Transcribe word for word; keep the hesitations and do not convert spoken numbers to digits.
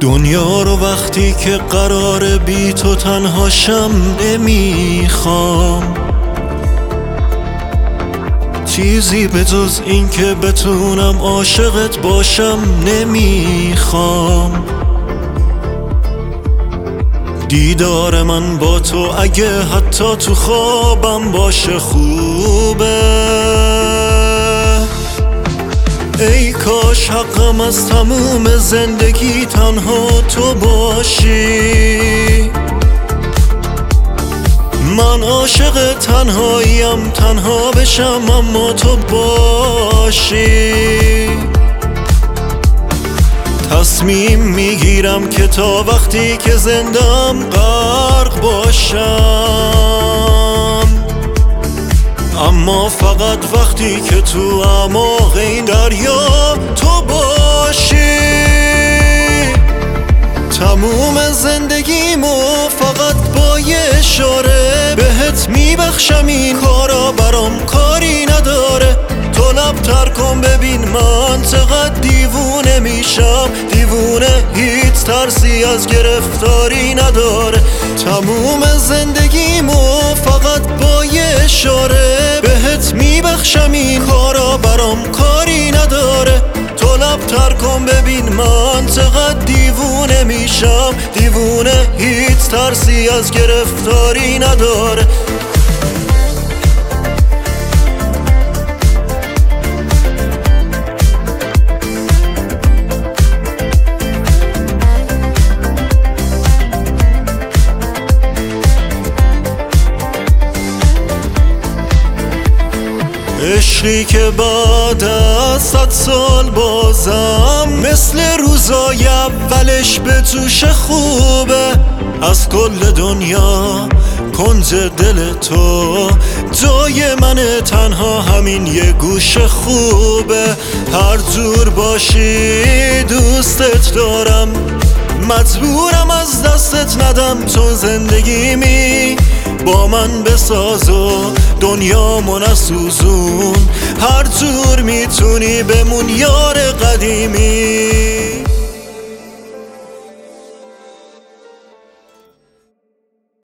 دنیا رو وقتی که قرار بی تو تنهاشم نمیخوام، چیزی به جز این که بتونم عاشقت باشم نمیخوام. دیدار من با تو اگه حتی تو خوابم باشه خوبه. ای کاش حقم از تموم زندگی تنها تو باشی. من عاشق تنهاییم، تنها بشم اما تو باشی. تصمیم میگیرم که تا وقتی که زندم غرق باشم، اما فقط وقتی که تو اعماق این دریا تو باشی. تموم زندگیمو فقط با یه اشاره بهت میبخشم، این کارا برام کاری نداره. تو لبتر کن ببین من چقدر دیوونه میشم، دیوونه هیچ ترسی از گرفتاری نداره. تموم زندگیمو فقط با یه اشاره بهت میبخشم، این کارا برام کاری نداره. تو لبتر کن ببین من چقدر دیوونه میشم، دیوونه هیچ ترسی از گرفتاری نداره. عشقی که بعد از صد سال بازم مثل روزای اولش به توش خوبه. از کل دنیا کنج دل تو جای منه، تنها همین یه گوش خوبه. هر جور باشی دوستت دارم، مجبورم از دستت ندم. تو زندگیمی با من بساز و دنیامو نسوزون، هر جور میتونی بمون یار قدیمی.